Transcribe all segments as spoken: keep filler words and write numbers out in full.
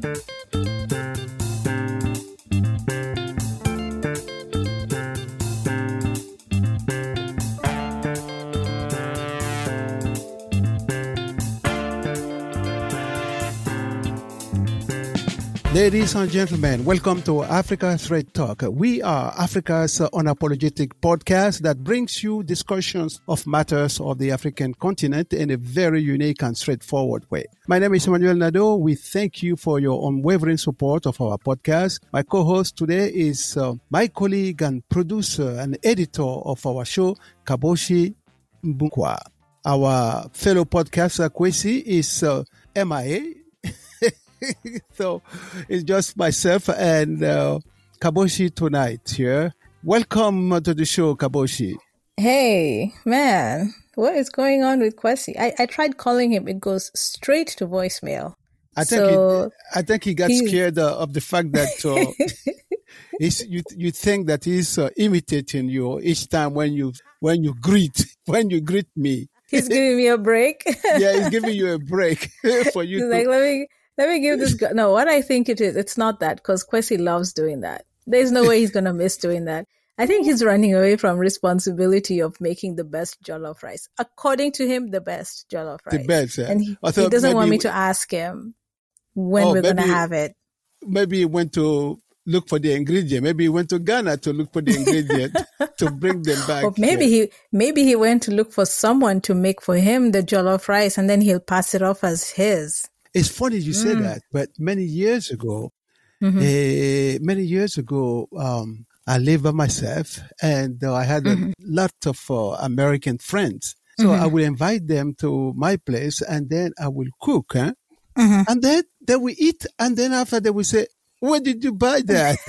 Ladies and gentlemen, welcome to Africa Straight Talk. We are Africa's unapologetic podcast that brings you discussions of matters of the African continent in a very unique and straightforward way. My name is Emmanuel Nadeau. We thank you for your unwavering support of our podcast. My co-host today is uh, my colleague and producer and editor of our show, Kaboshi Mbunkwa. Our fellow podcaster, Kwesi, is uh, M I A. So it's just myself and uh, Kaboshi tonight here. Welcome to the show, Kaboshi. Hey, man, what is going on with Kwesi? I, I tried calling him. It goes straight to voicemail. I think so he, I think he got he, scared uh, of the fact that uh, he's, you you think that he's uh, imitating you each time when you when you greet when you greet me. He's giving me a break. Yeah, he's giving you a break for you. He's to... like, let me. Let me give this guy, no, what I think it is, it's not that, because Kwesi loves doing that. There's no way he's going to miss doing that. I think he's running away from responsibility of making the best jollof rice. According to him, the best jollof rice. The best, yeah. And he, he doesn't want me to ask him when oh, we're going to have it. Maybe he went to look for the ingredient. Maybe he went to Ghana to look for the ingredient to bring them back. Or maybe here. he maybe he went to look for someone to make for him the jollof rice, and then he'll pass it off as his. It's funny you say mm. that, but many years ago, mm-hmm. uh, many years ago, um, I lived by myself, and uh, I had mm-hmm. a lot of uh, American friends. So mm-hmm. I will invite them to my place, and then I will cook, huh? mm-hmm. and then they will eat, and then after they will say, "Where did you buy that?"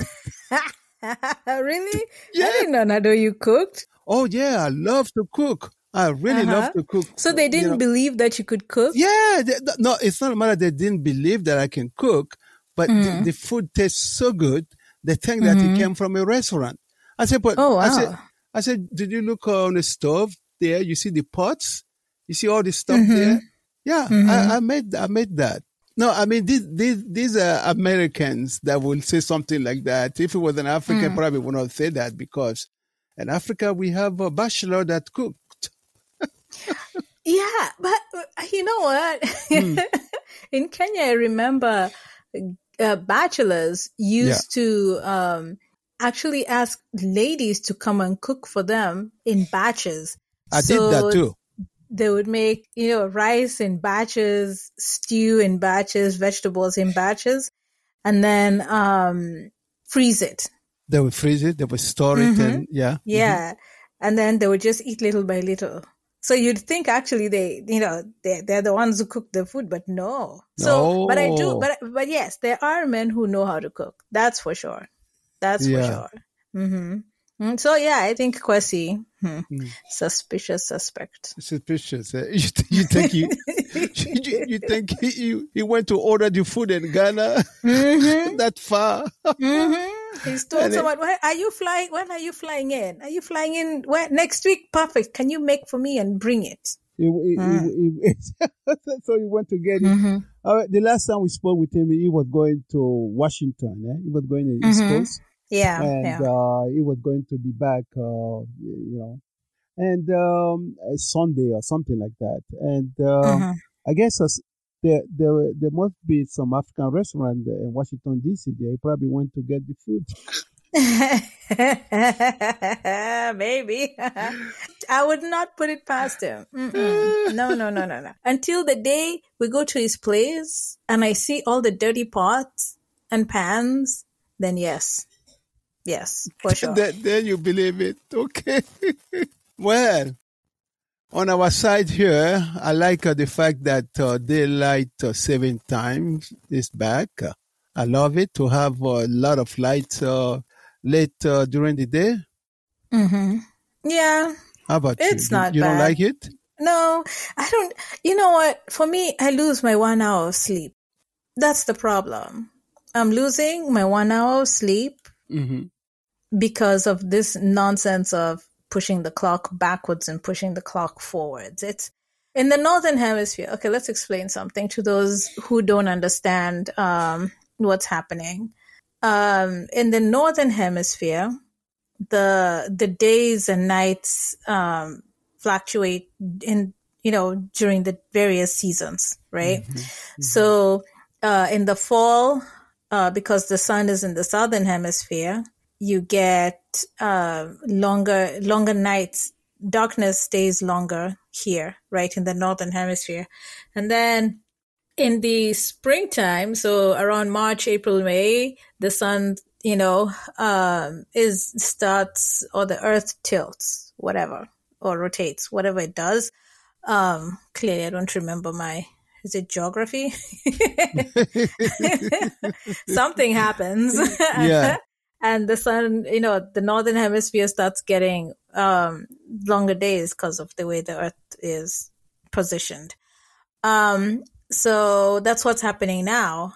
Really? Yeah. I didn't know, Nado, you cooked. Oh yeah, I love to cook. I really uh-huh. love to cook. So they didn't you know. believe that you could cook? Yeah. They, no, it's not a matter they didn't believe that I can cook, but mm. the, the food tastes so good, they think that mm-hmm. it came from a restaurant. I said, but oh, wow. I said, I said, did you look on the stove there? You see the pots? You see all the stuff mm-hmm. there? Yeah, mm-hmm. I, I made I made that. No, I mean, these, these, these are Americans that will say something like that. If it was an African, mm. probably would not say that, because in Africa, we have a bachelor that cooks. Yeah, but you know what? Mm. In Kenya, I remember uh, bachelors used yeah. to um, actually ask ladies to come and cook for them in batches. I so did that too. They would make, you know, rice in batches, stew in batches, vegetables in batches, and then um, freeze it. They would freeze it. They would store mm-hmm. it, and yeah, yeah, mm-hmm. and then they would just eat little by little. So you'd think actually they, you know, they they're the ones who cook the food, but no. So, no. but I do, but but yes, there are men who know how to cook. That's for sure. That's yeah. for sure. Mm-hmm. So yeah, I think Kwesi, hmm, mm. suspicious suspect. Suspicious. Eh? You, you think you, you, you think he, he, he went to order the food in Ghana mm-hmm. that far? Mm-hmm. He's told and someone, it, are you flying? When are you flying in? Are you flying in where, next week? Perfect. Can you make for me and bring it? He, he, mm. he, he, so he went to get it. Mm-hmm. Uh, the last time we spoke with him, he was going to Washington. Eh? He was going to the mm-hmm. East Coast. Yeah. And yeah. Uh, he was going to be back, uh, you know, and um, Sunday or something like that. And uh, mm-hmm. I guess as there, there, there must be some African restaurant in Washington, D C There. He probably went to get the food. Maybe. I would not put it past him. Mm-mm. No, no, no, no, no. Until the day we go to his place and I see all the dirty pots and pans, then yes. Yes, for sure. Then, then you believe it. Okay. Well, on our side here, I like uh, the fact that uh, daylight uh, saving time is back. Uh, I love it to have a lot of light uh, late uh, during the day. Mm-hmm. Yeah. How about it's you? It's you, not you bad. don't like it? No, I don't. You know what? For me, I lose my one hour of sleep. That's the problem. I'm losing my one hour of sleep mm-hmm. because of this nonsense of pushing the clock backwards and pushing the clock forwards. It's in the Northern Hemisphere. Okay, let's explain something to those who don't understand um, what's happening. Um, in the northern hemisphere, the the days and nights um, fluctuate in you know during the various seasons, right? Mm-hmm. Mm-hmm. So uh, in the fall, uh, because the sun is in the southern hemisphere, you get uh, longer longer nights. Darkness stays longer here, right, in the northern hemisphere. And then in the springtime, so around March, April, May, the sun, you know, um, is starts, or the earth tilts, whatever, or rotates, whatever it does. Um, clearly, I don't remember my, is it geography? Something happens. Yeah. And the sun, you know, the northern hemisphere starts getting um, longer days because of the way the earth is positioned. Um, so that's what's happening now.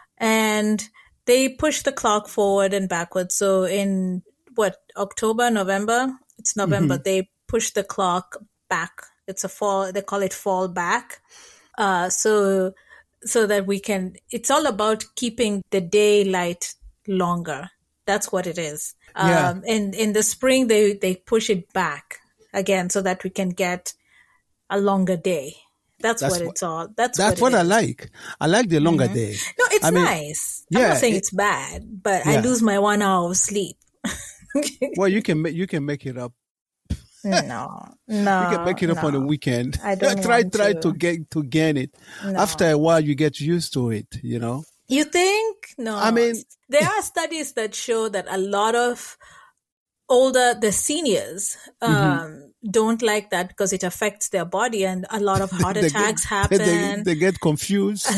And they push the clock forward and backwards. So in what, October, November? It's November. Mm-hmm. They push the clock back. It's a fall. They call it fall back. Uh, so, so that we can, it's all about keeping the daylight longer. That's what it is. Yeah. Um, in, in the spring, they, they push it back again so that we can get a longer day. That's, that's what it's all. That's, that's what, what it I is. like. I like the longer mm-hmm. day. No, it's I mean, nice. Yeah, I'm not saying it, it's bad, but yeah. I lose my one hour of sleep. Well, you can you can make it up. No, no. You can make it up no. on the weekend. I don't try want try to. to get to gain it. No. After a while, you get used to it. You know. You think? No. I mean, there are studies that show that a lot of older, the seniors, um, mm-hmm. don't like that because it affects their body, and a lot of heart attacks get, happen. They, they get confused.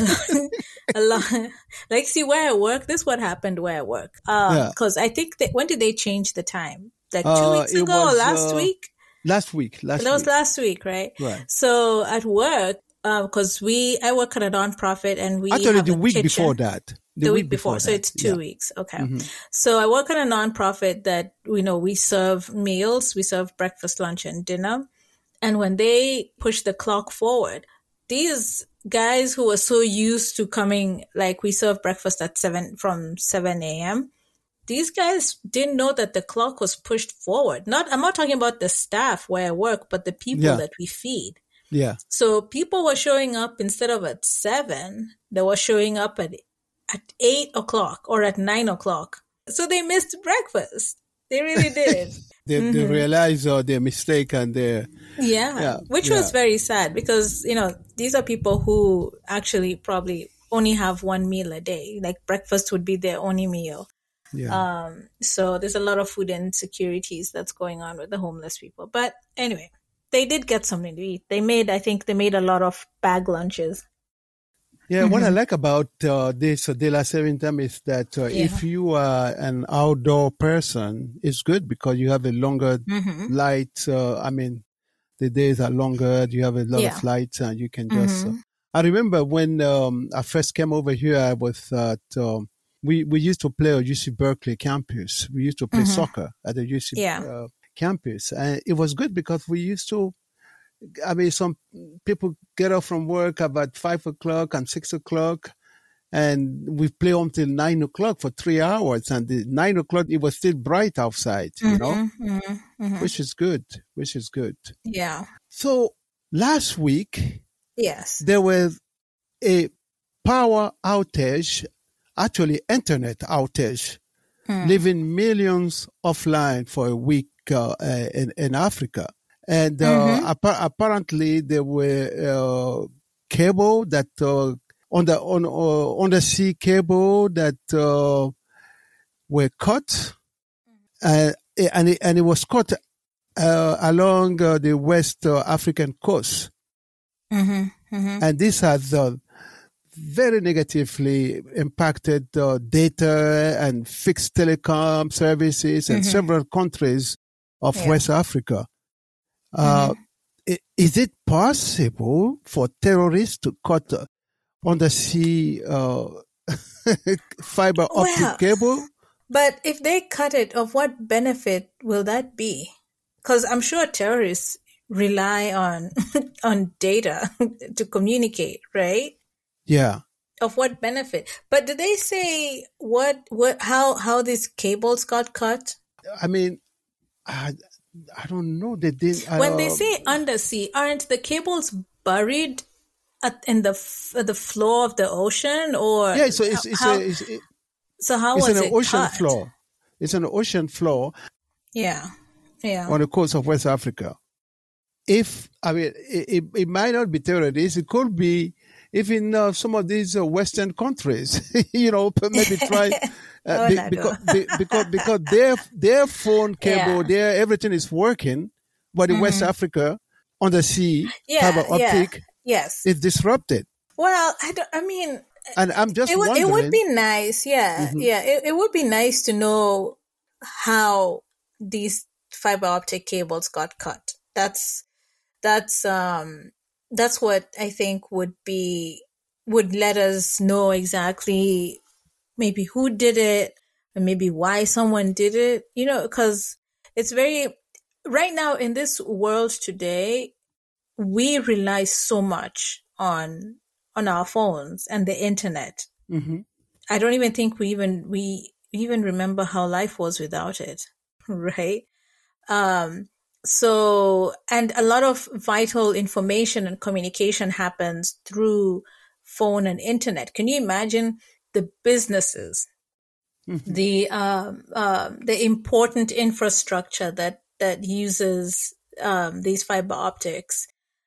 a lot, like, see, where I work, this is what happened where I work. Um, yeah. Cause I think that, when did they change the time? Like two uh, weeks ago was, or last uh, week? Last week. Last that week. was last week, right? Right. So at work, because um, we, I work at a nonprofit, and we actually have the a week kitchen. before that. The, the week, week before, before so it's two yeah. weeks. Okay. Mm-hmm. So I work at a nonprofit that, you know, we serve meals, we serve breakfast, lunch, and dinner. And when they push the clock forward, these guys who are so used to coming, like, we serve breakfast at seven, from seven a.m., these guys didn't know that the clock was pushed forward. Not, I'm not talking about the staff where I work, but the people yeah. that we feed. Yeah. So people were showing up instead of at seven, they were showing up at at eight o'clock or at nine o'clock. So they missed breakfast. They really did. they, mm-hmm. they realized uh, their mistake and their... Yeah, yeah which yeah. was very sad because, you know, these are people who actually probably only have one meal a day. Like, breakfast would be their only meal. Yeah. Um, so there's a lot of food insecurities that's going on with the homeless people. But anyway, they did get something to eat. They made, I think they made a lot of bag lunches. Yeah, mm-hmm. what I like about uh, this uh, De La Servingham is that uh, yeah. if you are an outdoor person, it's good because you have a longer mm-hmm. light. Uh, I mean, the days are longer. You have a lot yeah. of lights, and you can just. Mm-hmm. Uh, I remember when um, I first came over here, I was at. Um, we we used to play at U C Berkeley campus. We used to play mm-hmm. soccer at the U C yeah. uh, campus, and it was good because we used to. I mean, some people get off from work about five o'clock and six o'clock, and we play until nine o'clock for three hours. And the nine o'clock, it was still bright outside, you mm-hmm, know, mm-hmm, mm-hmm. which is good, which is good. Yeah. So last week, yes, there was a power outage, actually internet outage, hmm. leaving millions offline for a week uh, uh, in, in Africa. And uh, mm-hmm. appa- apparently there were uh, cable that uh, on the on uh, undersea cable that uh, were cut, uh, and it, and it was cut uh, along uh, the West uh, African coast, mm-hmm. Mm-hmm. and this has uh, very negatively impacted uh, data and fixed telecom services in mm-hmm. several countries of yeah. West Africa. Uh, mm-hmm. Is it possible for terrorists to cut uh, undersea uh, fiber optic well, cable? But if they cut it, of what benefit will that be? Because I'm sure terrorists rely on on data to communicate, right? Yeah. Of what benefit? But did they say what, what, how, how these cables got cut? I mean, I, I don't know. They didn't. When uh, they say undersea, aren't the cables buried at, in the f- the floor of the ocean, or yeah, so it's it's, how, a, it's, it, so how it's was an it ocean cut? floor. It's an ocean floor. Yeah, yeah. On the coast of West Africa. If I mean, it, it, it might not be terrorists. It could be even uh, some of these uh, Western countries. you know, maybe try. Uh, oh, be, no, because, no. be, because because their their phone cable, Yeah. their everything is working, but in Mm-hmm. West Africa, on the sea, Yeah, fiber yeah. optic Yes. is disrupted. Well, I don't. I mean, And I'm just it would wondering. it would be nice. Yeah, Mhm. yeah. It it would be nice to know how these fiber optic cables got cut. That's that's um that's what I think would be would let us know exactly maybe who did it and maybe why someone did it. You know, because it's very right now in this world today, we rely so much on on our phones and the internet. Mhm. I don't even think we even we even remember how life was without it, right? Um, so, and a lot of vital information and communication happens through phone and internet. Can you imagine the businesses, Mhm. the um, um, the important infrastructure that that uses um, these fiber optics,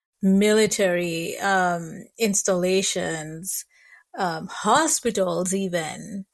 military um, installations, um, hospitals, even.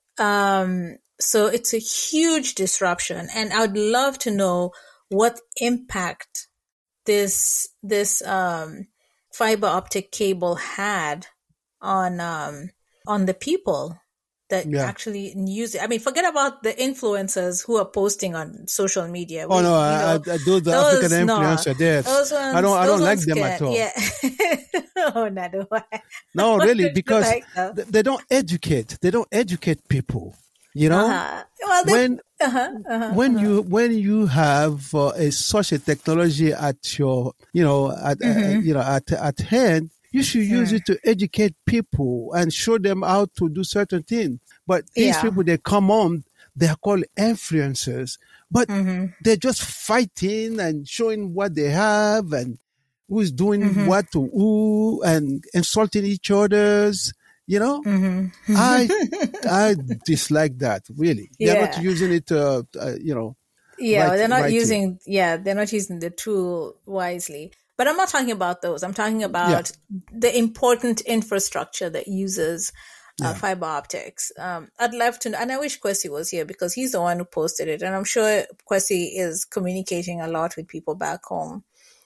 Um, so it's a huge disruption, and I would love to know what impact this this um, fiber optic cable had on um, on the people that Yeah. actually use it. I mean, forget about the influencers who are posting on social media. Oh We- no, you I, know, I, I do the those, African no. influencer. Yes, Those ones, I don't. I don't those like ones them can- at all. Yeah. oh, no, no. No, What really, would you because like, though? th- they don't educate. They don't educate people. You know, Uh-huh. Well, they, when uh-huh, uh-huh, when uh-huh. you when you have uh, a, such a technology at your you know at uh, Mhm. you know at at hand, you should use it to educate people and show them how to do certain things. But these Yeah. people, they come on, they are called influencers, but Mhm. they're just fighting and showing what they have and who's doing Mhm. what to who and insulting each other's. You know, Mhm. I I dislike that really. They're not Yeah. using it, uh, uh, you know. Yeah, right- they're not right here. using. Yeah, they're not using the tool wisely. But I'm not talking about those. I'm talking about the important infrastructure that uses uh, Yeah. fiber optics. Um, I'd love to, and I wish Kwesi was here because he's the one who posted it, and I'm sure Kwesi is communicating a lot with people back home.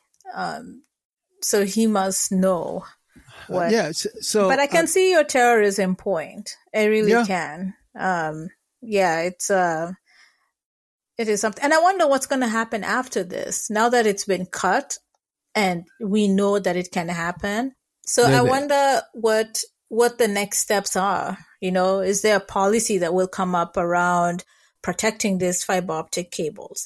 Um, so he must know what. Yeah. So, so But I can uh, see your terrorism point. I really Yeah. can. Um, yeah, it's uh, it is something, and I wonder what's going to happen after this. Now that it's been cut, and we know that it can happen. So I Maybe. wonder what what the next steps are. You know, is there a policy that will come up around protecting these fiber optic cables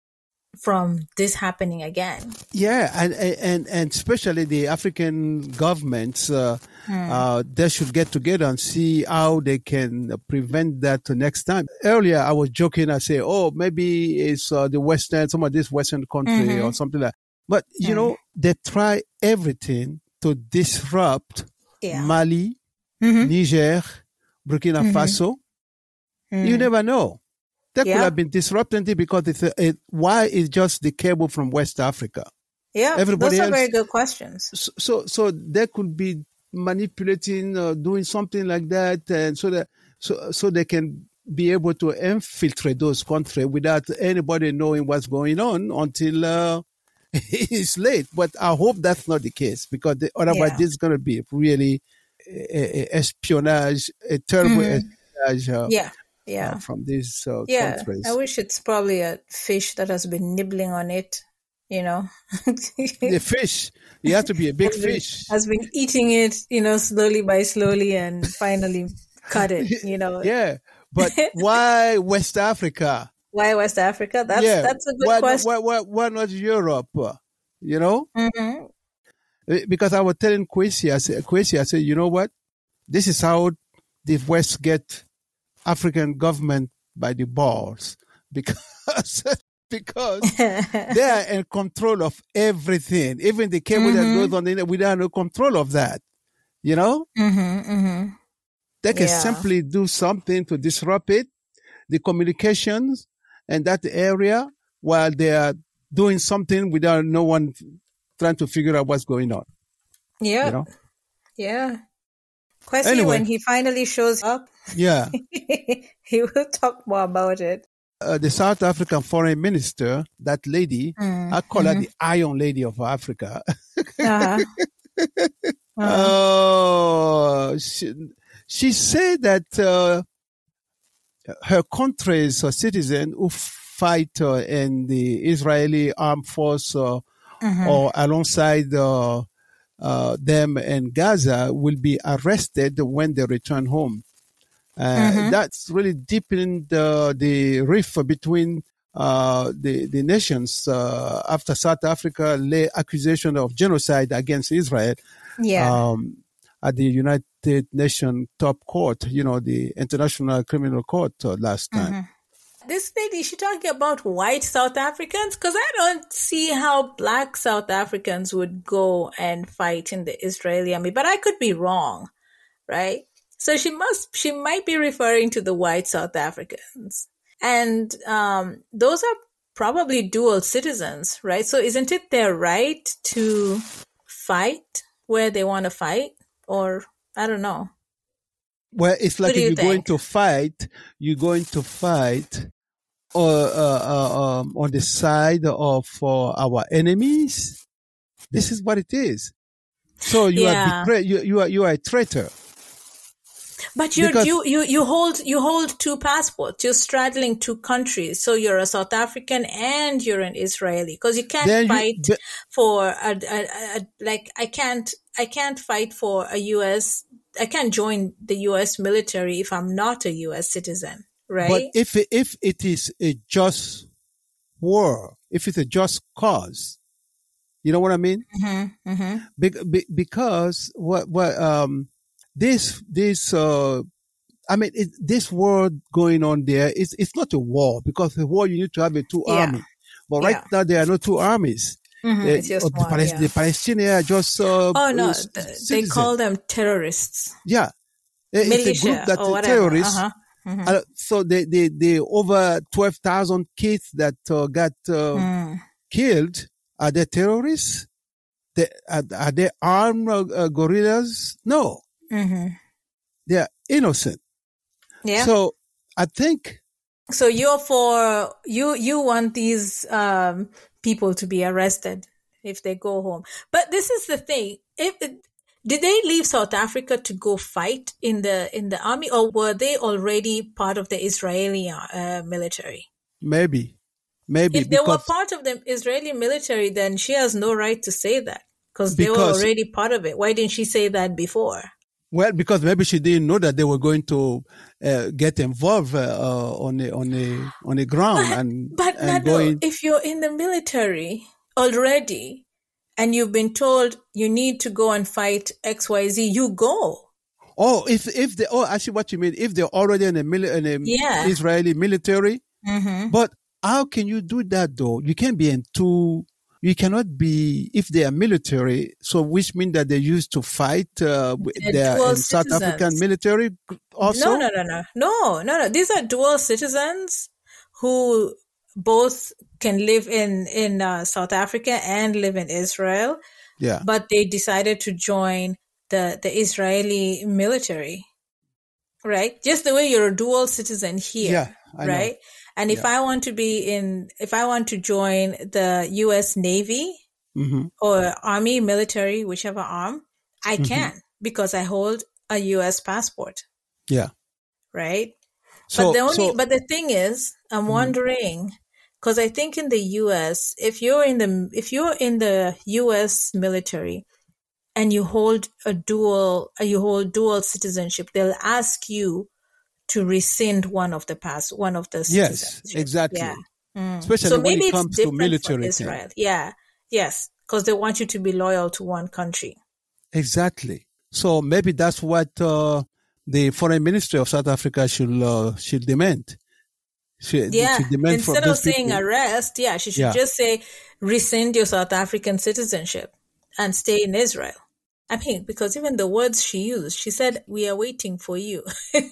from this happening again? yeah, and and and especially the African governments, uh, uh, they should get together and see how they can prevent that to next time. Earlier, I was joking. I say, oh, maybe it's uh, the Western, some of this Western country Mhm. or something like. But you Mm. know, they try everything to disrupt Yeah. Mali, Mhm. Niger, Burkina Mhm. Faso. Mm. You never know. That Yeah. could have been disrupting it because it's a, it, why is just the cable from West Africa? Yeah, Everybody those are else- very good questions. So, so, so they could be manipulating, uh, doing something like that, and so that so so they can be able to infiltrate those countries without anybody knowing what's going on until uh, it's late. But I hope that's not the case because the, otherwise Yeah. this is going to be really uh, espionage, a terrible Mhm. espionage uh, Yeah, yeah. uh, from these uh, Yeah, countries. I wish it's probably a fish that has been nibbling on it, you know. The fish, you have to be a big has been, fish. has been eating it, you know, slowly by slowly and finally cut it, you know. Yeah, but why West Africa? Why West Africa? That's yeah, that's a good why, question. Why, why, why not Europe? uh, You know, Mhm. Eh, because I was telling Kwesi, I said, Kwesi, I said, you know what? This is how the West get African government by the balls, because because they are in control of everything, even the cable mm-hmm. that goes on the internet. We have no control of that. You know, mm-hmm, mm-hmm. they can Yeah. simply do something to disrupt it, the communications and that area, while they are doing something without no one trying to figure out what's going on. Yeah, you know? yeah. Kwesi, Anyway. when he finally shows up, Yeah, he will talk more about it. uh, the South African foreign minister, that lady, Mm, I call mhm. her the Iron Lady of Africa. Uh-huh. Uh-huh. Oh, she, she said that uh, her country's uh, citizen who fight uh, in the Israeli armed force uh, Mhm. or alongside uh, uh, them in Gaza will be arrested when they return home. Uh, Mhm. That's really deepened uh, the rift between uh, the the nations uh, after South Africa lay accusation of genocide against Israel Yeah. um, at the United Nations top court, you know, the International Criminal Court uh, last time. Mhm. This lady, is she talking about white South Africans? Because I don't see how black South Africans would go and fight in the Israeli army, but I could be wrong, right? So she must, she might be referring to the white South Africans. And um, those are probably dual citizens, right? So isn't it their right to fight where they want to fight? Or I don't know. Well, it's like What do if you you're going think? to fight, you're going to fight uh, uh, uh, um, on the side of uh, our enemies. This is what it is. So you Yeah. are betray- you, you are you are a traitor. But you're, Because- you, you, you hold, you hold two passports. You're straddling two countries. So you're a South African and you're an Israeli. Cause you can't Then you- fight but- for a, a, a, like, I can't, I can't fight for a U S, I can't join the U S military if I'm not a U S citizen, right? But if it, if it is a just war, if it's a just cause, you know what I mean? Mm-hmm, mm-hmm. Be, be, because what what um this this uh I mean it, this war going on there is it's not a war, because a war you need to have a two Yeah. army. But right Yeah. now there are no two armies. Mhm, Uh, it's just the, one, Palis- yeah. the Palestinians are just uh, Oh no, uh, th- they citizens. call them terrorists, yeah. It's a militia group that or whatever. terrorists. Uh-huh. Mhm. Uh, so they, they, they over twelve thousand kids that uh, got uh, Mm. killed. Are they terrorists? They, are, are they armed uh, uh, guerrillas? No, Mhm. they are innocent. Yeah. So I think, So you're for you you want these um people to be arrested if they go home. But this is the thing. If did they leave South Africa to go fight in the in the army, or were they already part of the Israeli uh, military? maybe, maybe If they were because, part of the Israeli military, then she has no right to say that because they were Because- already part of it. Why didn't she say that before? well, because maybe she didn't know that they were going to uh, get involved uh, uh, on the on the on the ground and But and Nado, going. if you're in the military already and you've been told you need to go and fight X Y Z, you go. Oh, if if they oh actually what you mean, if they're already in a mili- in a Yeah. Israeli military, Mm-hmm. but how can you do that though? You can't be in two. You cannot be if they are military. So which means that they used to fight. Uh, They're they are dual in South citizens. African military also. No, no, no, no, no, no, no. These are dual citizens who both can live in in uh, South Africa and live in Israel, Yeah, but they decided to join the the Israeli military, right? Just the way you're a dual citizen here, Yeah, I know. right? And if Yeah. I want to be in, if I want to join the U S Navy hmm or Army, military, whichever arm, I Mhm. can because I hold a U S passport, yeah. right? So, but the only, so but the thing is, I'm Mhm. wondering because I think in the U S, if you're in the if you're in the U S military and you hold a dual uh, you hold dual citizenship, they'll ask you to rescind one of the pass one of the yes, citizenship. exactly. Yeah. Mm. Especially So when maybe it it's comes to different for military thing. Israel. Yeah. Yes, because they want you to be loyal to one country. Exactly. So maybe that's what uh, the foreign ministry of South Africa should uh, should demand. Should, Yeah. should demand Instead from of those saying people. arrest, yeah, she should Yeah. just say rescind your South African citizenship and stay in Israel. I mean, because even the words she used, she said, "We are waiting for you.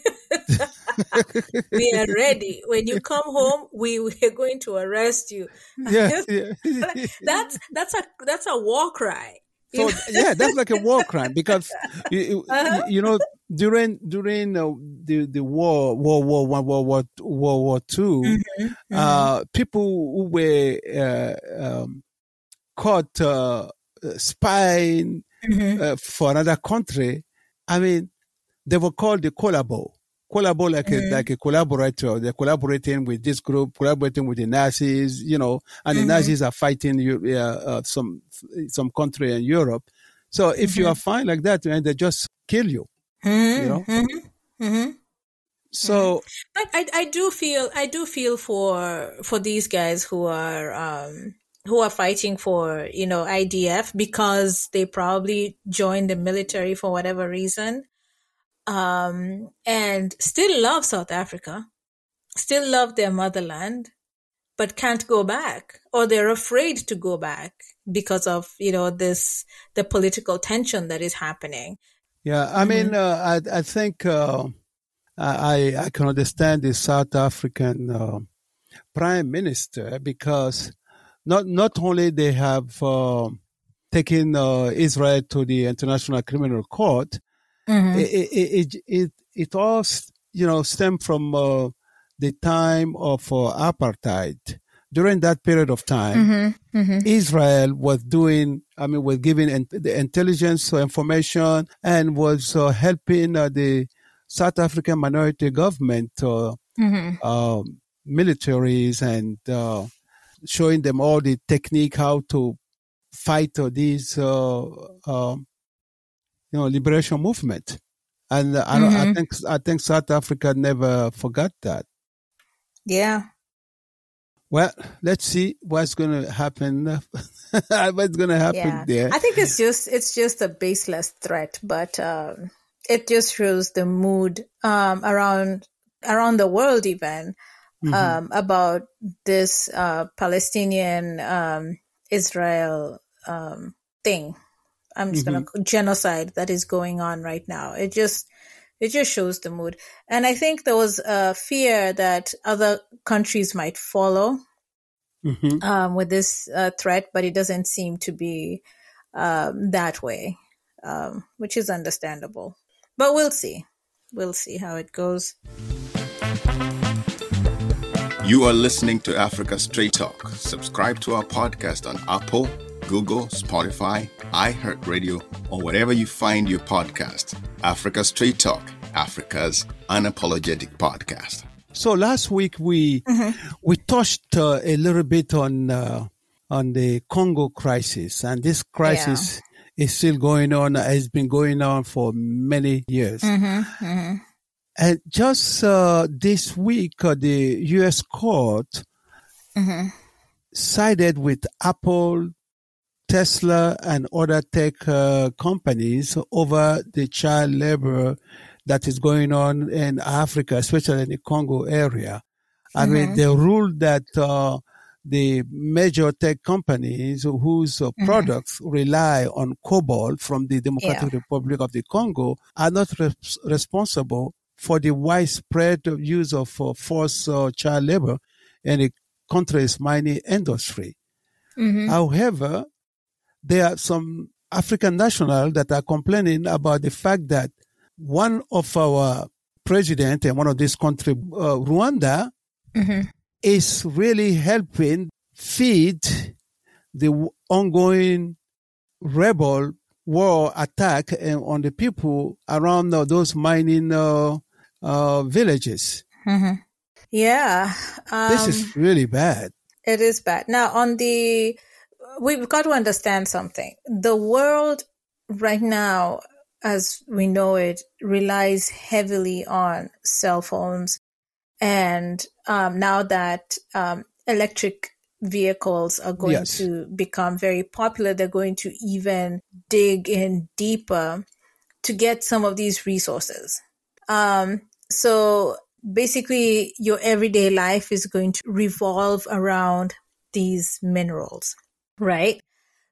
We are ready. When you come home, we, we are going to arrest you." Yeah, yeah. that's that's a that's a war cry. So yeah, that's like a war crime because you, Uh-huh. you know during during uh, the the war World War One, World War World War Two, Mm-hmm. Mm-hmm. uh, people who were uh, um, caught uh, spying Mm-hmm. uh, for another country, I mean, they were called the collabo. Collabo like Mm-hmm. a like a collaborator. They're collaborating with this group, collaborating with the Nazis, you know, and Mm-hmm. the Nazis are fighting uh, uh, some some country in Europe. So if you are fine like that, man, they just kill you, Mm-hmm. you know. Mm-hmm. Mm-hmm. So But I, I do feel I do feel for for these guys who are um who are fighting for, you know, I D F because they probably joined the military for whatever reason, um, and still love South Africa, still love their motherland, but can't go back, or they're afraid to go back because of, you know, this the political tension that is happening. yeah, I mean, uh, I I think uh, I I can understand the South African uh, prime minister because not not only they have uh, taken uh, Israel to the International Criminal Court, Mm-hmm. it, it, it, it, it all, you know, stemmed from uh, the time of uh, apartheid. During that period of time, Mm-hmm. Mm-hmm. Israel was doing, I mean, was giving in, the intelligence information and was uh, helping uh, the South African minority government, uh, Mm-hmm. uh, militaries, and uh, showing them all the technique how to fight uh, these, uh, um, you know, liberation movement. And I, don't, I Mm-hmm. think I think South Africa never forgot that. Yeah. Well, let's see what's going to happen. What's going to happen Yeah, there? I think it's just it's just a baseless threat, but um, it just shows the mood um, around around the world, even Mhm. um, about this uh, Palestinian um, Israel um, thing. I'm just Mhm. gonna genocide that is going on right now. It just it just shows the mood, and I think there was a fear that other countries might follow Mhm. um, with this uh, threat, but it doesn't seem to be um, that way, um, which is understandable. But we'll see. We'll see how it goes. You are listening to Africa Straight Talk. Subscribe to our podcast on Apple, Google, Spotify, iHeartRadio, or wherever you find your podcast. Africa Straight Talk, Africa's unapologetic podcast. So last week we we touched uh, a little bit on uh, on the Congo crisis, and this crisis is still going on. Has been going on for many years. Mm-hmm, mm-hmm. And just uh, this week, uh, the U S court Mm-hmm. sided with Apple, Tesla, and other tech uh, companies over the child labor that is going on in Africa, especially in the Congo area. I mean, Mhm. they ruled that uh, the major tech companies whose uh, products rely on cobalt from the Democratic Republic of the Congo are not res- responsible for the widespread use of uh, forced uh, child labor in the country's mining industry. Mhm. However, there are some African nationals that are complaining about the fact that one of our president in one of these countries, uh, Rwanda, Mhm. is really helping feed the w- ongoing rebel war attack uh, on the people around uh, those mining uh, uh, villages. Mhm. Yeah. This Um, is really bad. It is bad. Now, on the, we've got to understand something. The world right now, as we know it, relies heavily on cell phones. And um, now that um, electric vehicles are going Yes. to become very popular, they're going to even dig in deeper to get some of these resources. Um, so basically, your everyday life is going to revolve around these minerals, right?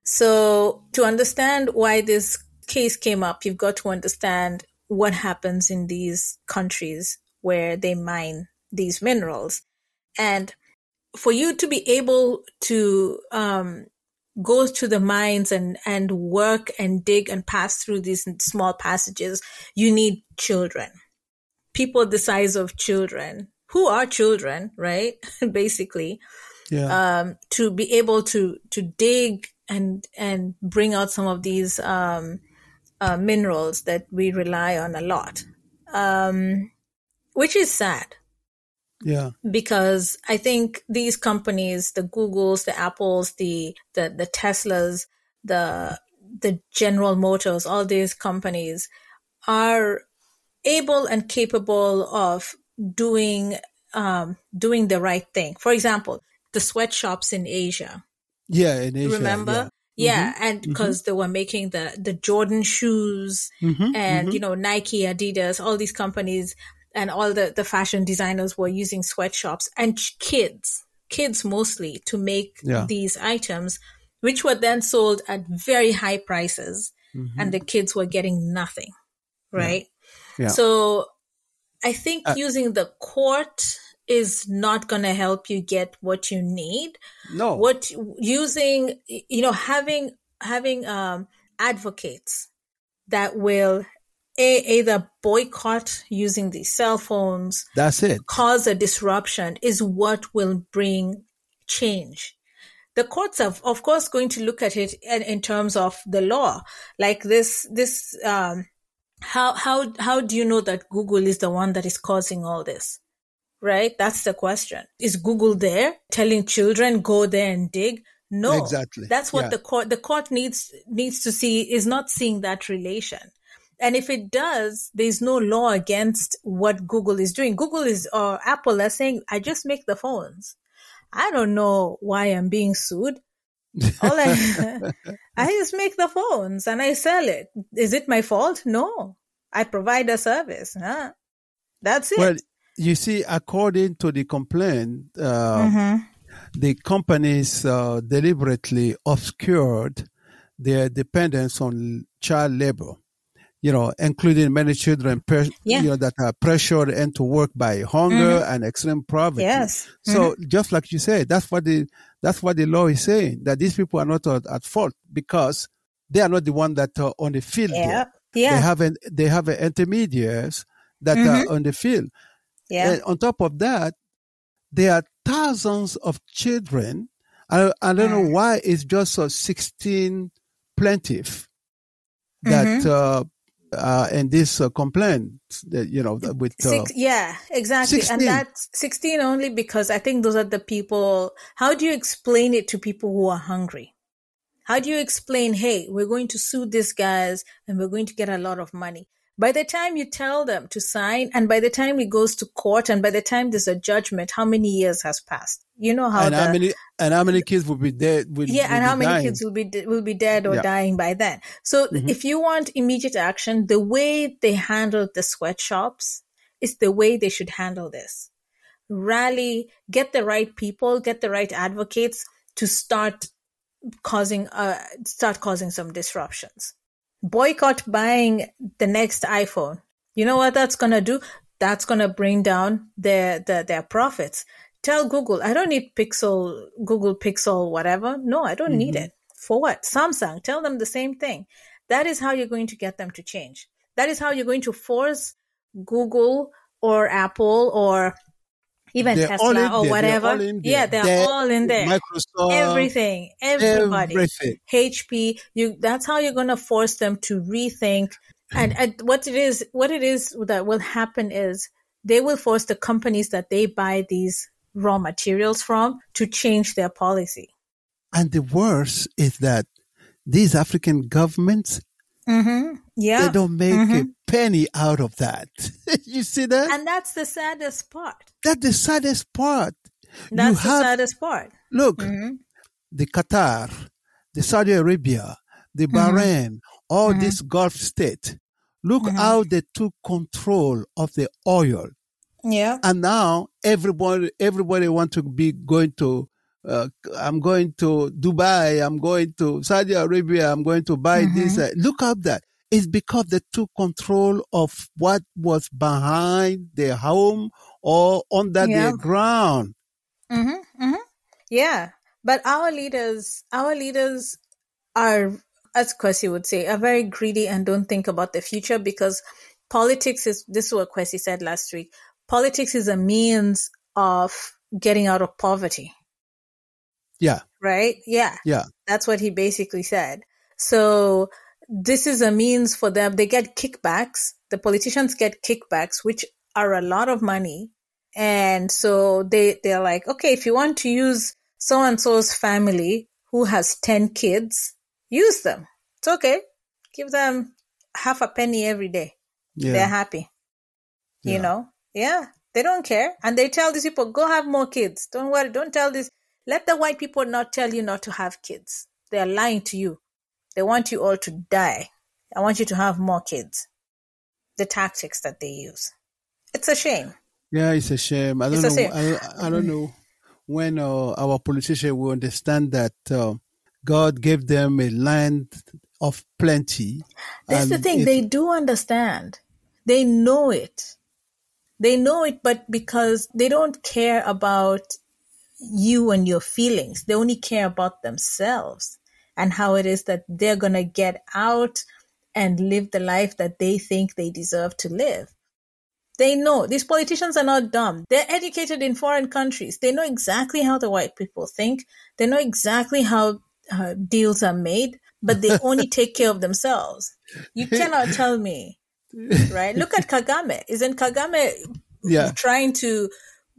So to understand why this case came up, you've got to understand what happens in these countries where they mine these minerals. And for you to be able to um, go to the mines and, and work and dig and pass through these small passages, you need children. People the size of children, who are children, right? Basically, yeah. um, to be able to, to dig and, and bring out some of these, um, uh, minerals that we rely on a lot. Um, which is sad. Yeah. Because I think these companies, the Googles, the Apples, the, the, the Teslas, the, the General Motors, all these companies are able and capable of doing, um, doing the right thing. For example, the sweatshops in Asia. Yeah, in Asia. Remember? Yeah. Yeah, mm-hmm. and because mm-hmm. they were making the, the Jordan shoes mm-hmm. and, mm-hmm. you know, Nike, Adidas, all these companies and all the, the fashion designers were using sweatshops and kids, kids mostly to make yeah. these items, which were then sold at very high prices mm-hmm. and the kids were getting nothing, right? Yeah. Yeah. So I think uh, using the court is not going to help you get what you need. No. What using, you know, having, having, um, advocates that will a, either boycott using these cell phones. That's it. Cause a disruption is what will bring change. The courts are, of course, going to look at it in, in terms of the law. Like this, this, um, how, how, how do you know that Google is the one that is causing all this? Right? That's the question. Is Google there telling children go there and dig? No. Exactly. That's what yeah. the court, the court needs, needs to see, is not seeing that relation. And if it does, there's no law against what Google is doing. Google is, or Apple are saying, I just make the phones. I don't know why I'm being sued. All I, I just make the phones and I sell it. Is it my fault? No. I provide a service. Huh? That's it. Well, you see, according to the complaint, uh, mm-hmm. the companies uh, deliberately obscured their dependence on child labor, you know, including many children pre- yeah. you know, that are pressured into work by hunger mm-hmm. and extreme poverty. Yes. So mm-hmm. just like you said, that's what the that's what the law is saying, that these people are not at, at fault because they are not the one that are on the field. Yeah. There. Yeah. They have an, they have intermediaries that mm-hmm. are on the field. Yeah. And on top of that, there are thousands of children. I, I don't know why it's just uh, sixteen plaintiffs that mm-hmm. uh, uh, in this uh, complaint, that, you know, with uh, Six, yeah, exactly, sixteen. And that's sixteen only because I think those are the people. How do you explain it to people who are hungry? How do you explain, hey, we're going to sue these guys and we're going to get a lot of money? By the time you tell them to sign, and by the time it goes to court, and by the time there's a judgment, how many years has passed? You know how and the, how many and how many kids will be dead? Will, yeah, will and how many dying. kids will be will be dead or yeah. dying by then? So, mm-hmm. if you want immediate action, the way they handled the sweatshops is the way they should handle this. Rally, get the right people, get the right advocates to start causing uh start causing some disruptions. Boycott buying the next iPhone. You know what that's going to do? That's going to bring down their, their, their profits. Tell Google, I don't need Pixel, Google Pixel, whatever. No, I don't mm-hmm. need it. For what? Samsung, tell them the same thing. That is how you're going to get them to change. That is how you're going to force Google or Apple or even they're Tesla or there. whatever. They're yeah, they're, they're all in there. Microsoft. Everything. Everybody. Everything. H P. You, that's how you're going to force them to rethink. And, and what it is, what it is that will happen is they will force the companies that they buy these raw materials from to change their policy. And the worst is that these African governments, mm-hmm. yeah. they don't make mm-hmm. a penny out of that. You see that? And that's the saddest part. That's the saddest part. That's you the have, saddest part. Look, mm-hmm. the Qatar, the Saudi Arabia, the Bahrain, mm-hmm. all mm-hmm. these Gulf states, Look Mm-hmm. how they took control of the oil. Yeah. And now everybody, everybody want to be going to, uh, I'm going to Dubai, I'm going to Saudi Arabia, I'm going to buy Mm-hmm. this. Uh, look at that. It's because they took control of what was behind their home or under Yeah. their ground. Mm-hmm. Mm-hmm. Yeah. But our leaders, our leaders are, as Kwesi would say, are very greedy and don't think about the future, because politics is, this is what Kwesi said last week, politics is a means of getting out of poverty. Yeah. Right? Yeah. Yeah. That's what he basically said. So this is a means for them. They get kickbacks. The politicians get kickbacks, which are a lot of money. And so they, they're like, okay, if you want to use so-and-so's family who has ten kids, use them. It's okay. Give them half a penny every day. Yeah. They're happy. Yeah. You know? Yeah. They don't care. And they tell these people, go have more kids. Don't worry. Don't tell this. Let the white people not tell you not to have kids. They are lying to you. They want you all to die. I want you to have more kids. The tactics that they use. It's a shame. Yeah, it's a shame. I don't It's a know. shame. I, I don't know when uh, our politicians will understand that uh, God gave them a land of plenty. That's the and thing. it- They do understand. They know it. They know it, but because they don't care about you and your feelings, they only care about themselves and how it is that they're going to get out and live the life that they think they deserve to live. They know these politicians are not dumb. They're educated in foreign countries. They know exactly how the white people think. They know exactly how uh, deals are made, but they only take care of themselves. You cannot tell me, right? Look at Kagame. Isn't Kagame yeah. trying to?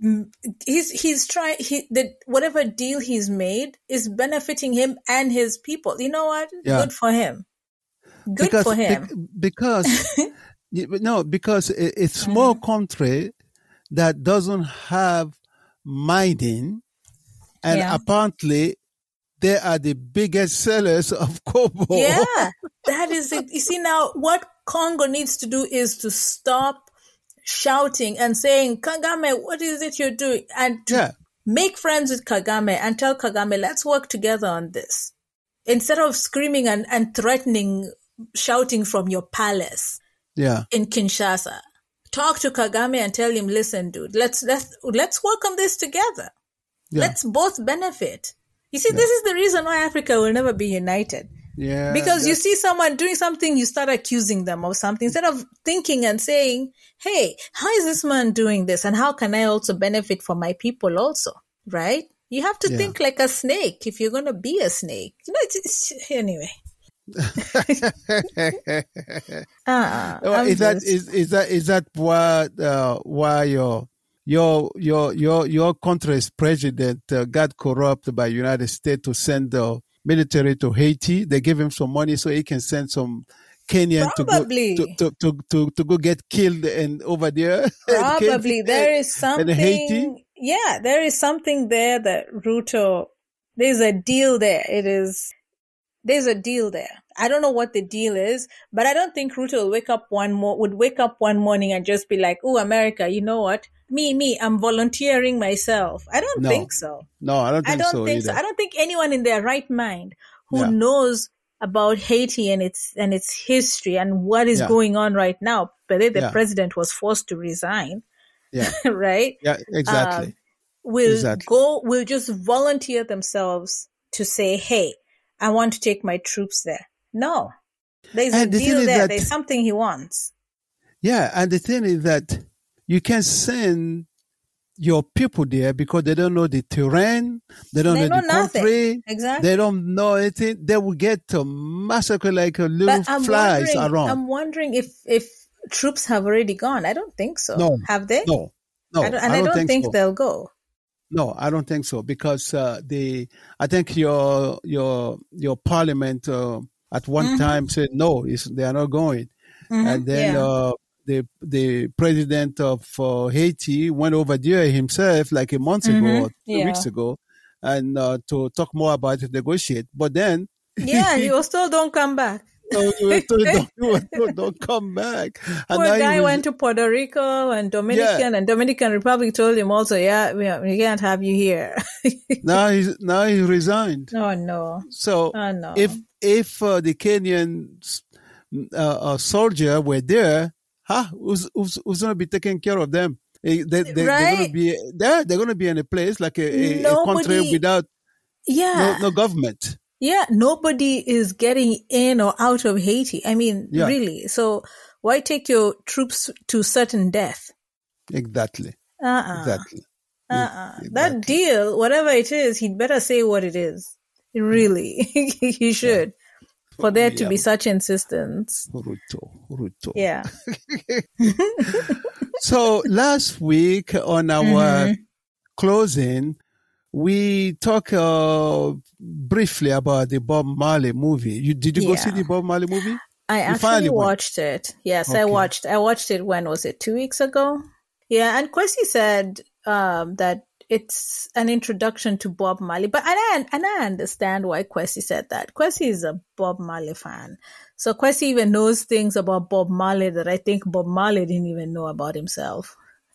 He's he's trying. He the whatever deal he's made is benefiting him and his people. You know what? Yeah. Good for him. Good because, for him. be- because Yeah, but no, because it- it's a small country that doesn't have mining, and Yeah. apparently they are the biggest sellers of cobalt. Yeah, that is it. You see, now what Congo needs to do is to stop shouting and saying, Kagame, what is it you're doing? And to Yeah. make friends with Kagame and tell Kagame, let's work together on this. Instead of screaming and, and threatening, shouting from your palace Yeah. in Kinshasa, talk to Kagame and tell him, listen, dude, let's, let's, let's work on this together. Yeah. Let's both benefit. You see, this is the reason why Africa will never be united. Yeah. Because you that- see someone doing something, you start accusing them of something instead of thinking and saying, hey, how is this man doing this? And how can I also benefit for my people also? Right? You have to Yeah. think like a snake if you're going to be a snake. You know, it's, it's anyway. uh, Well, is that is, is that is that why uh, why your your your your your country's president uh, got corrupted by United States to send the military to Haiti? They give him some money so he can send some Kenyan to go Probably. to, to, to, to, to go get killed and over there. Probably there is in something. Haiti. Yeah, there is something there that Ruto. There's a deal there. It is. There's a deal there. I don't know what the deal is, but I don't think Ruto will wake up one more would wake up one morning and just be like, "Oh, America, you know what? Me, me, I'm volunteering myself." I don't No. think so. No, I don't I think don't so think either. so. I don't think anyone in their right mind who Yeah. knows about Haiti and its and its history and what is Yeah. going on right now. But the Yeah. president was forced to resign, Yeah, right? yeah, exactly. Um, will Exactly. go will just volunteer themselves to say, "Hey, I want to take my troops there." No, there's And a the thing deal is there. that- There's something he wants. Yeah, and the thing is that you can send your people there because they don't know the terrain, they don't They know, know the nothing. country, Exactly. they don't know anything. They will get to massacre like a little But I'm flies wondering, around. I'm wondering if if troops have already gone. I don't think so. No. Have they? no, no, I don't, and I don't, think, so. they'll go. No, I don't think so because uh, the I think your your your parliament uh, at one Mhm. time said no, it's, they are not going, Mhm, and then yeah. uh, the the president of uh, Haiti went over there himself like a month ago Mhm, or two yeah. weeks ago, and uh, to talk more about it, negotiate. But then Yeah, he was told don't come back. So you were told, don't, you were told, don't come back. And Poor now he guy was- went to Puerto Rico and Dominican, and Dominican Republic told him also, yeah, we, we can't have you here. now he's now he resigned. Oh, no. So Oh, no. if if uh, the Kenyan uh, uh, soldier were there, huh, who's who's, who's going to be taking care of them? Eh, They, they, They're going to Right? be there. They're going to be in a place like a, a, a country Nobody- without Yeah. no, no government. Yeah, nobody is getting in or out of Haiti. I mean, Yeah. really. So why take your troops to certain death? Exactly. Uh-uh. Exactly. Uh-uh. Exactly. That deal, whatever it is, he'd better say what it is. Really. He should. For there to Yeah. be such insistence. Ruto, Ruto. Yeah. So last week on our Mm-hmm. closing, we talked uh, briefly about the Bob Marley movie. You did you go Yeah. see the Bob Marley movie? I You finally actually went. watched it. Yes, I Okay. watched. I watched it. When was it? Two weeks ago. Yeah, and Kwesi said um, that it's an introduction to Bob Marley, but and I and I understand why Kwesi said that. Kwesi is a Bob Marley fan, so Kwesi even knows things about Bob Marley that I think Bob Marley didn't even know about himself.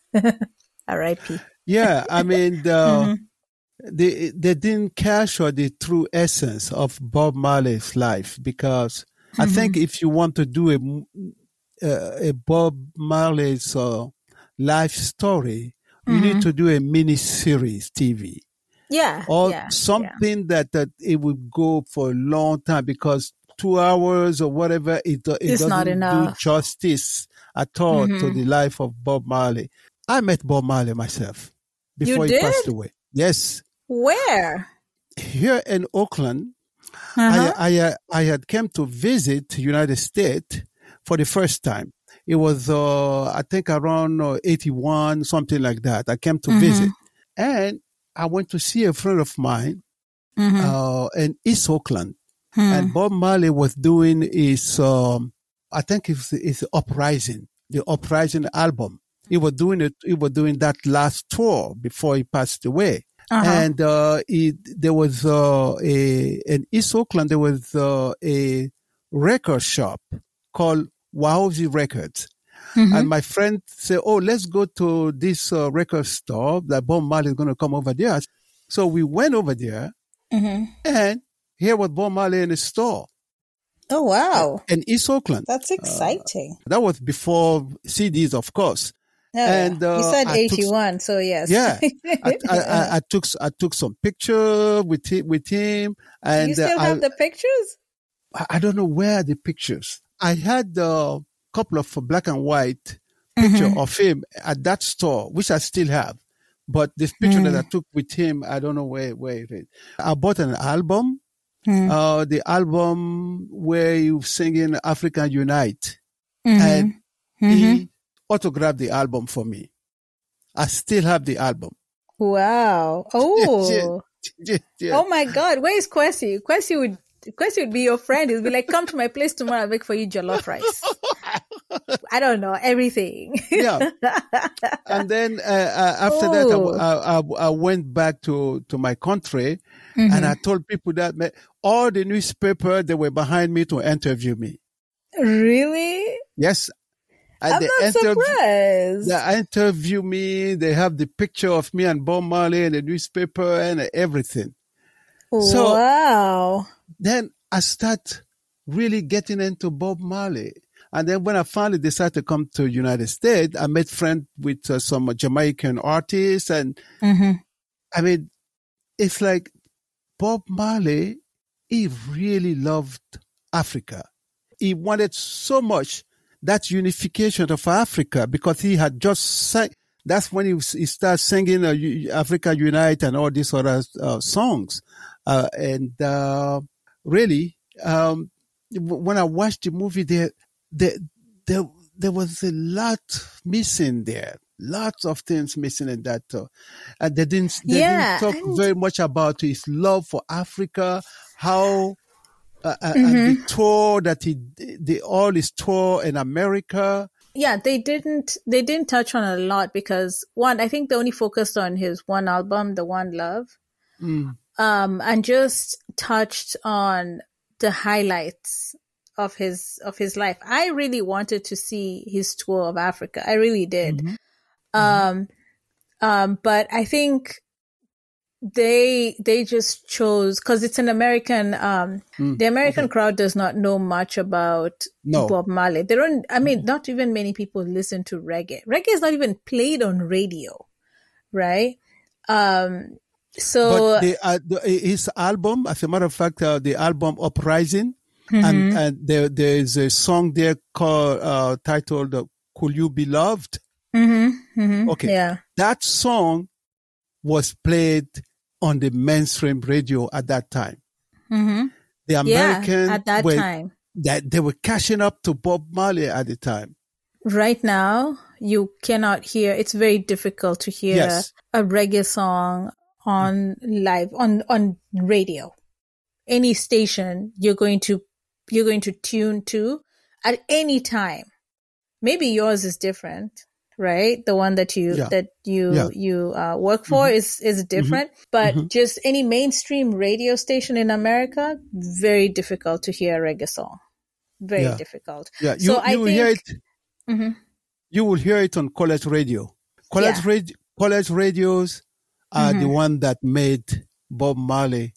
R I P Yeah, I mean, the, Mm-hmm. they they didn't capture the true essence of Bob Marley's life because I Mm-hmm. think if you want to do a m- a, a Bob Marley's uh, life story, you Mm-hmm. need to do a mini series T V Yeah, or yeah, something that that it would go for a long time because two hours or whatever it do- it It's doesn't not do enough. justice at all to Mm-hmm. the life of Bob Marley. I met Bob Marley myself before he did? passed away. Yes, Where? here in Oakland, Uh-huh. I, I, uh, I had come to visit United States for the first time. It was, uh, I think around uh, eighty-one, something like that. I came to Mm-hmm. visit and I went to see a friend of mine, Mm-hmm. uh, in East Oakland. Hmm. And Bob Marley was doing his, um, I think it's, it's Uprising, the Uprising album. He was doing it, he was doing that last tour before he passed away. Uh-huh. And uh, it, there was uh, a in East Oakland. There was uh, a record shop called Wowzy Records, Mm-hmm. and my friend said, "Oh, let's go to this uh, record store that Bob Marley is going to come over there." So we went over there, Mm-hmm. and here was Bob Marley in the store Oh, wow. in East Oakland. That's exciting. That was before C Ds, of course. Oh, yeah. and, uh, you said I took- eighty-one, so yes. Yeah, I, I, I, I took I took some picture with him, with him, and you still uh, have I, the pictures? I I don't know where the pictures. I had a couple of black and white picture Mm-hmm. of him at that store, which I still have. But this picture Mm. that I took with him, I don't know where, where it is. I bought an album, Mm. uh, the album where you singing African Unite. Mhm. And Mhm. he autographed the album for me. I still have the album. Wow. Oh. Yeah, yeah. Oh my God. Where is Kwesi? Kwesi would Kwesi would be your friend. He'd be like, come to my place tomorrow. I'll make for you jollof rice. I don't know. Everything. Yeah. And then uh, uh, after that, I, Oh. w- I- I- I went back to, to my country Mhm. and I told people that man, all the newspaper, they were behind me to interview me. Really? Yes. And I'm they not interview- surprised. They interview me. They have the picture of me and Bob Marley in the newspaper and everything. So- Wow. Then I start really getting into Bob Marley. And then when I finally decided to come to United States, I made friends with uh, some Jamaican artists. And Mm-hmm. I mean, it's like Bob Marley, he really loved Africa. He wanted so much that unification of Africa because he had just sang. That's when he, was, he started singing uh, U- Africa Unite and all these other uh, songs. Uh, and uh, really, um, w- when I watched the movie, there, there, there, there was a lot missing there. Lots of things missing in that. Uh, and they didn't, they Yeah, didn't talk and- very much about his love for Africa, how uh, uh, Mm-hmm. and the tour that he, the all his tour in America. Yeah, they didn't they didn't touch on a lot because one, I think they only focused on his one album, The One Love. Mm. Um, and just touched on the highlights of his of his life. I really wanted to see his tour of Africa. I really did. Mm-hmm. Um, um, but I think they they just chose, because it's an American. Um, Mm, the American okay. crowd does not know much about No. Bob Marley. They don't. I mean, not even many people listen to reggae. Reggae is not even played on radio, right? Um, so But the, uh, the, his album, as a matter of fact, uh, the album Uprising, mm-hmm. and, and there there is a song there called uh, titled uh, "Could You Be Loved?" Mm-hmm, mm-hmm, Okay, yeah. that song was played on the mainstream radio at that time. Mm-hmm. The American yeah, at that were, time. that they were catching up to Bob Marley at the time. Right now, you cannot hear. It's very difficult to hear Yes. a reggae song on live on on radio. Any station you're going to you're going to tune to at any time. Maybe yours is different, right? The one that you Yeah. that you Yeah. you uh, work for Mm-hmm. is is different. Mm-hmm. But mm-hmm. just any mainstream radio station in America, very difficult to hear a reggae song. Very Yeah. difficult. Yeah, you, so you I will think, hear it. mm-hmm. You will hear it on college radio. College Yeah. radio, college radios are Mm-hmm. the one that made Bob Marley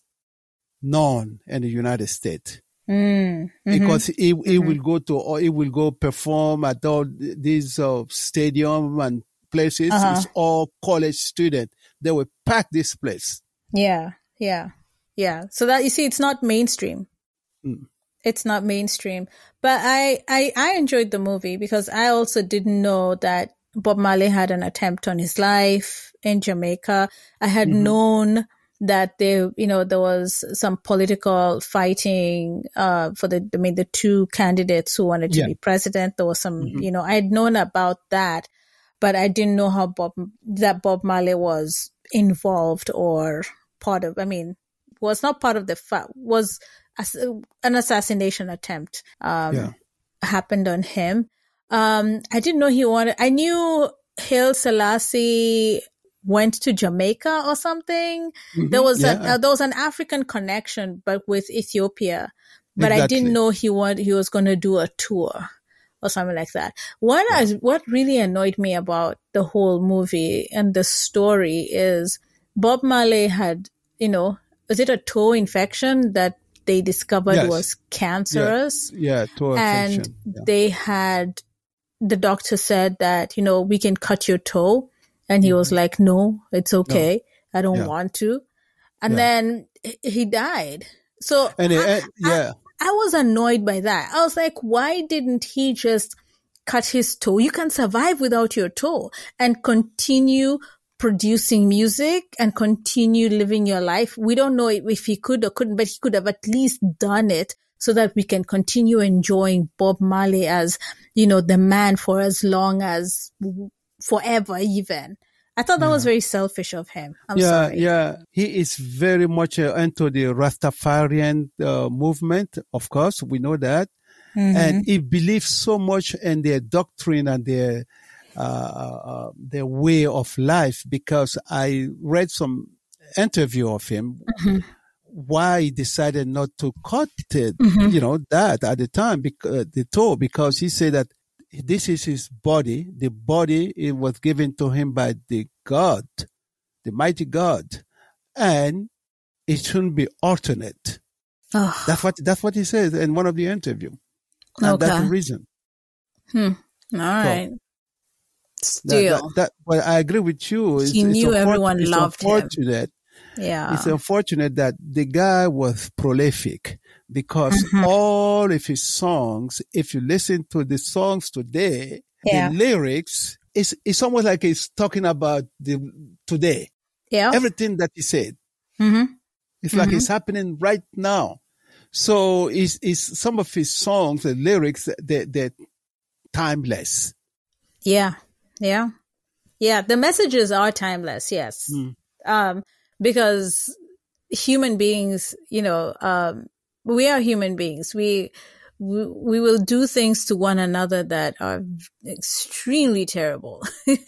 known in the United States. Mm, mm-hmm. Because he, he Mm-hmm. will go to, or he will go perform at all these uh, stadium and places. Uh-huh. It's all college students. They will pack this place. Yeah, yeah, yeah. So that, you see, it's not mainstream. Mm. It's not mainstream. But I, I, I enjoyed the movie because I also didn't know that Bob Marley had an attempt on his life in Jamaica. I had Mm-hmm. known that there, you know, there was some political fighting, uh, for the, I mean, the two candidates who wanted to Yeah. be president. There was some, Mm-hmm. you know, I had known about that, but I didn't know how Bob, that Bob Marley was involved or part of, I mean, was not part of the, fa- was as, an assassination attempt, um, Yeah. happened on him. Um, I didn't know he wanted, I knew Haile Selassie went to Jamaica or something. Mhm. There was Yeah. a, uh, there was an African connection, but with Ethiopia. But I Exactly. didn't know he wanted, he was going to do a tour or something like that. What I, what really annoyed me about the whole movie and the story is Bob Marley had, you know, was it a toe infection that they discovered Yes. was cancerous? Yeah, toe And infection. Yeah. they had, the doctor said that, you know, we can cut your toe. And he was like, no, it's okay. I don't Yeah. want to. And Yeah. then h- he died. So And it, I, eh, yeah. I, I was annoyed by that. I was like, why didn't he just cut his toe? You can survive without your toe and continue producing music and continue living your life. We don't know if he could or couldn't, but he could have at least done it so that we can continue enjoying Bob Marley as, you know, the man for as long as forever even. I thought that Yeah. was very selfish of him. I'm yeah, sorry. yeah. He is very much uh, into the Rastafarian uh, movement. Of course, we know that. Mhm. And he believes so much in their doctrine and their uh, uh, their way of life, because I read some interview of him Mhm. why he decided not to cut it, Mhm. you know, that at the time, because the toe, because he said that this is his body. The body, it was given to him by the God, the mighty God, and it shouldn't be alternate. Oh, That's what that's what he says in one of the interview, and that's Okay. the reason. hmm. All right. That, Still, that, that, well, I agree with you. It's, He it's knew unfor- everyone it's loved him. unfortunate. yeah. It's unfortunate that the guy was prolific, because Mhm. all of his songs, if you listen to the songs today, Yeah. the lyrics, it's, it's almost like he's talking about the today. Yeah. Everything that he said, hmm it's like Mhm. it's happening right now. So it's, it's some of his songs, the lyrics, they, they're timeless. Yeah. Yeah. Yeah. The messages are timeless. Yes. Mm. Um, because human beings, you know, um, we are human beings. We, we, we will do things to one another that are extremely terrible.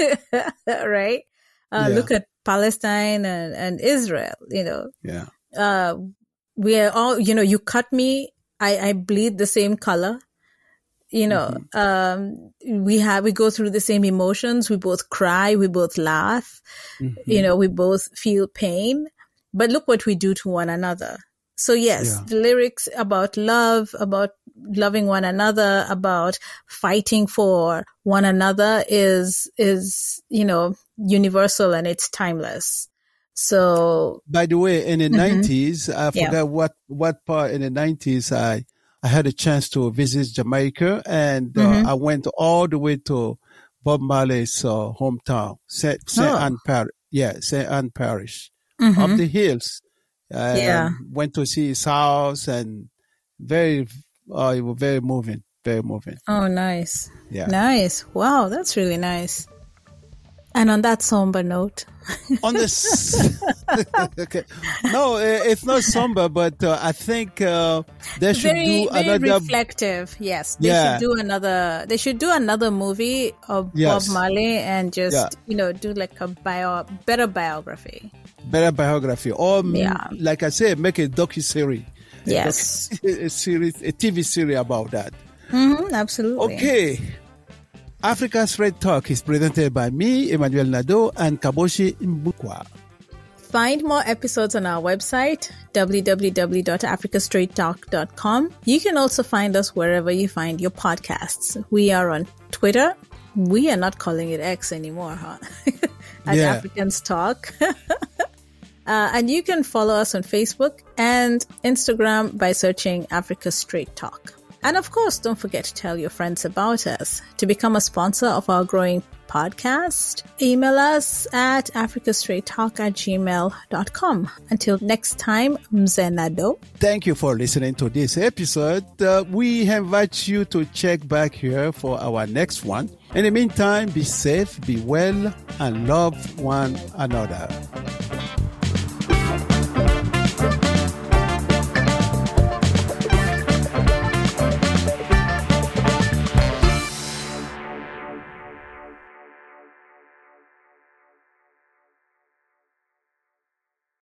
Right? Uh, Yeah. Look at Palestine and, and Israel, you know, Yeah. uh, we are all, you know, you cut me, I, I bleed the same color. You know, mm-hmm. um, we have, we go through the same emotions. We both cry. We both laugh. Mm-hmm. You know, we both feel pain, but look what we do to one another. So yes, yeah. the lyrics about love, about loving one another, about fighting for one another is, is, you know, universal and it's timeless. So. By the way, in the mm-hmm. nineties, I forgot yeah. what, what part in the nineties I, I had a chance to visit Jamaica, and uh, mm-hmm. I went all the way to Bob Marley's uh, hometown, Saint Saint oh. Anne Parish. Yeah, Saint Anne Parish, mm-hmm. up the hills. Um, yeah, went to see his house, and very, uh, it was very moving, very moving. Oh, nice. Yeah, nice. Wow, that's really nice. And on that somber note. on this, okay. No, it's not somber, but uh, I think uh, they should very, do very another. reflective. Yes, they yeah. should do another. They should do another movie of yes. Bob Marley and just yeah. you know do like a bio, better biography. Better biography, or yeah. like I said, make a docu-series. Yes, a, a series, a T V series about that. Mm-hmm, absolutely. Okay. Africa's Straight Talk is presented by me, Emmanuel Nadeau, and Kaboshi Mbukwa. Find more episodes on our website, w w w dot africa straight talk dot com. You can also find us wherever you find your podcasts. We are on Twitter. We are not calling it X anymore, huh? At yeah. Africans Talk. uh, and you can follow us on Facebook and Instagram by searching Africa Straight Talk. And of course, don't forget to tell your friends about us. To become a sponsor of our growing podcast, email us at africastraighttalk at gmail dot com. Until next time, Mzee Nadeau. Thank you for listening to this episode. Uh, we invite you to check back here for our next one. In the meantime, be safe, be well, and love one another.